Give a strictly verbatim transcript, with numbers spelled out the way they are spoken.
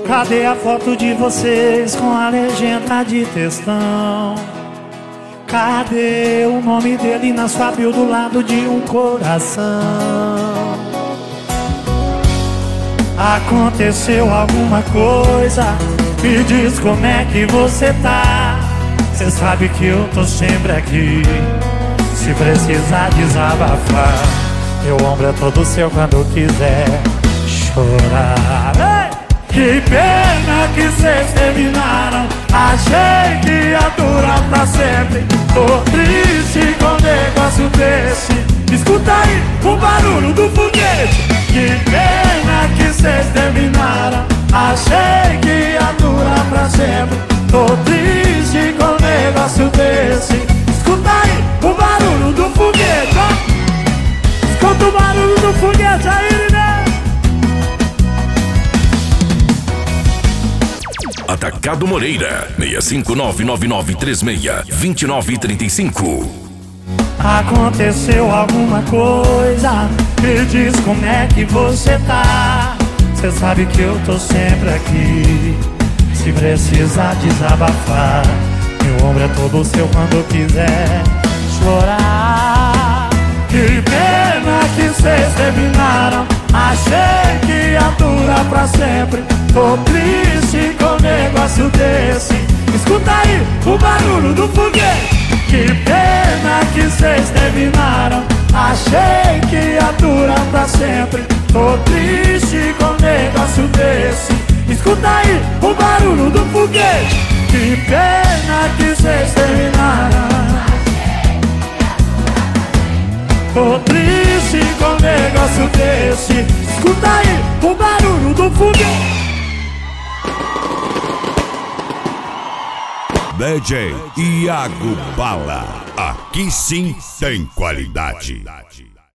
Cadê a foto de vocês com a legenda de textão? Cadê o nome dele na sua bio do lado de um coração? Aconteceu alguma coisa? Me diz como é que você tá. Cê sabe que eu tô sempre aqui, se precisar desabafar. Meu ombro é todo seu quando quiser chorar. Ei! Que pena que cês terminaram. Achei que ia durar pra sempre. Tô triste com um negócio desse. Escuta aí o barulho do foguete. Que pena que cês terminaram. Achei que ia durar pra sempre. Tô triste com um negócio desse. Escuta aí o barulho do foguete, ó. Escuta o barulho do foguete aí, né? Atacado Moreira, seis cinco nove nove nove três seis, dois nove três cinco. Aconteceu alguma coisa? Me diz como é que você tá. Cê sabe que eu tô sempre aqui, se precisar desabafar. Meu ombro é todo seu quando quiser chorar. Que pena que cês terminaram. Achei que ia durar pra sempre. Tô triste com um negócio desse. Escuta aí o barulho do foguete. Que pena que cês terminaram. Achei que ia durar pra sempre. Tô triste com um negócio desse. Escuta aí o barulho do foguete. Que pena que cês terminaram. Tô triste com um negócio desse. Escuta aí o barulho do foguete. D J Iago Bala, aqui sim tem qualidade.